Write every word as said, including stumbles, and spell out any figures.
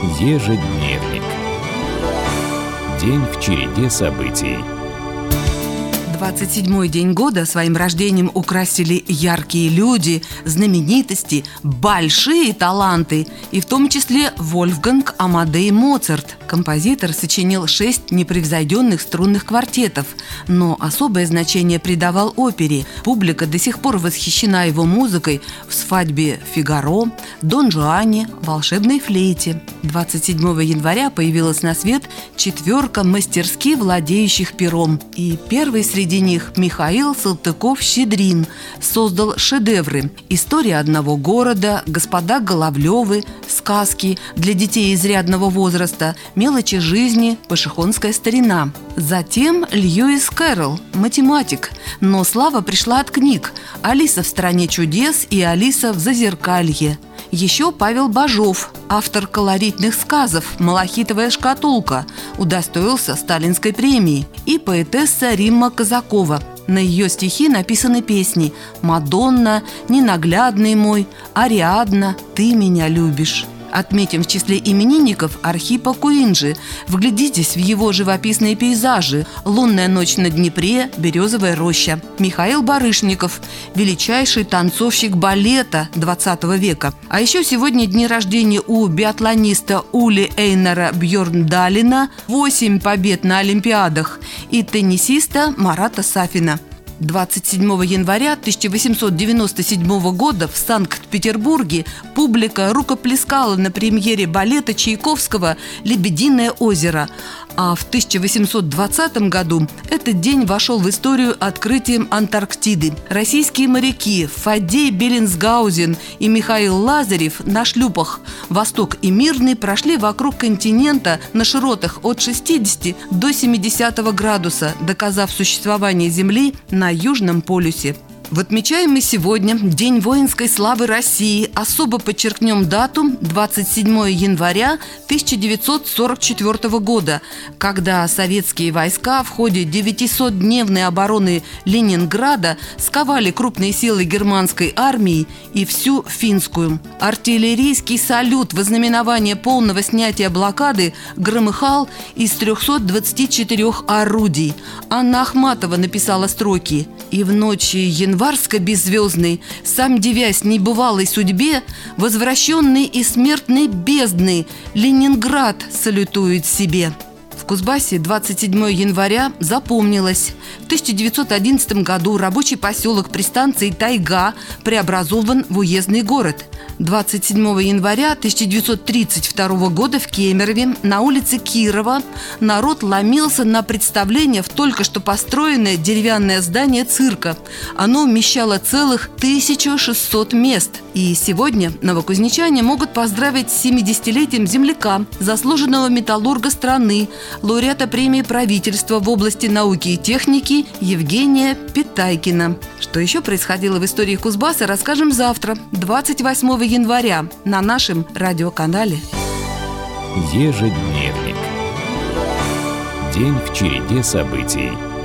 Ежедневник. День в череде событий. двадцать седьмой день года своим рождением украсили яркие люди, знаменитости, большие таланты, и в том числе Вольфганг Амадей Моцарт. Композитор сочинил шесть непревзойденных струнных квартетов, но особое значение придавал опере. Публика до сих пор восхищена его музыкой в «Свадьбе Фигаро», «Дон Жуане», «Волшебной флейте». двадцать седьмого января появилась на свет четверка мастерски владеющих пером, и первый среди Среди них Михаил Салтыков-Щедрин создал шедевры: «История одного города», «Господа Головлевы», «Сказки для детей изрядного возраста», «Мелочи жизни», «Пашихонская старина». Затем Льюис Кэрролл, математик, но слава пришла от книг «Алиса в стране чудес» и «Алиса в зазеркалье». Еще Павел Бажов, автор колоритных сказов «Малахитовая шкатулка», удостоился сталинской премии, и поэтесса Римма Казакова. На ее стихи написаны песни «Мадонна», «Ненаглядный мой», «Ариадна», «Ты меня любишь». Отметим в числе именинников Архипа Куинджи. Вглядитесь в его живописные пейзажи: «Лунная ночь на Днепре», «Березовая роща». Михаил Барышников, величайший танцовщик балета двадцатого века. А еще сегодня дни рождения у биатлониста Ули Эйнара Бьорндалена, восемь побед на Олимпиадах, и теннисиста Марата Сафина. двадцать седьмого января тысяча восемьсот девяносто седьмого года в Санкт-Петербурге публика рукоплескала на премьере балета Чайковского «Лебединое озеро». А в тысяча восемьсот двадцатом году этот день вошел в историю открытием Антарктиды. Российские моряки Фаддей Беллинсгаузен и Михаил Лазарев на шлюпах «Восток» и «Мирный» прошли вокруг континента на широтах от шестидесяти до семидесятого градуса, доказав существование Земли на Южном полюсе. В отмечаемый сегодня День воинской славы России особо подчеркнем дату двадцать седьмого января тысяча девятьсот сорок четвёртого года, когда советские войска в ходе девятисотдневной обороны Ленинграда сковали крупные силы германской армии и всю финскую. Артиллерийский салют в ознаменование полного снятия блокады громыхал из трехсот двадцати четырёх орудий. Анна Ахматова написала строки: «И в ночи январско-беззвездной, сам дивясь небывалой судьбе, возвращенный из смертной бездны, Ленинград салютует себе». В Кузбассе двадцать седьмого января запомнилось. В тысяча девятьсот одиннадцатом году рабочий поселок при станции Тайга преобразован в уездный город. двадцать седьмого января тысяча девятьсот тридцать второго года в Кемерове на улице Кирова народ ломился на представление в только что построенное деревянное здание цирка. Оно вмещало целых тысячу шестьсот мест. И сегодня новокузнечане могут поздравить с семидесятилетием земляка, заслуженного металлурга страны, лауреата премии правительства в области науки и техники Евгения Питайкина. Что еще происходило в истории Кузбасса, расскажем завтра, двадцать восьмого января, на нашем радиоканале. Ежедневник. День в череде событий.